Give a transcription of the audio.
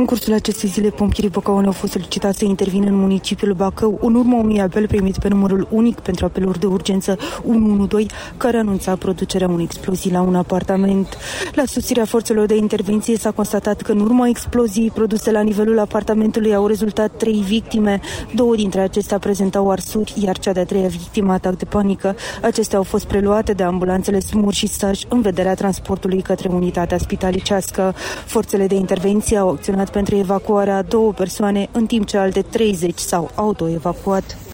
În cursul acestei zile, pompierii Băcăuni au fost solicitați să intervină în municipiul Bacău în urma unui apel primit pe numărul unic pentru apeluri de urgență 112, care anunța producerea unei explozii la un apartament. La susținerea forțelor de intervenție s-a constatat că în urma exploziei produse la nivelul apartamentului au rezultat 3 victime. 2 dintre acestea prezentau arsuri, iar cea de-a 3-a victimă atac de panică. Acestea au fost preluate de ambulanțele SMUR și SAJ în vederea transportului către unitatea spitalicească. Forțele de intervenție au acționat pentru evacuarea a 2 persoane, în timp ce alte 30 s-au autoevacuat.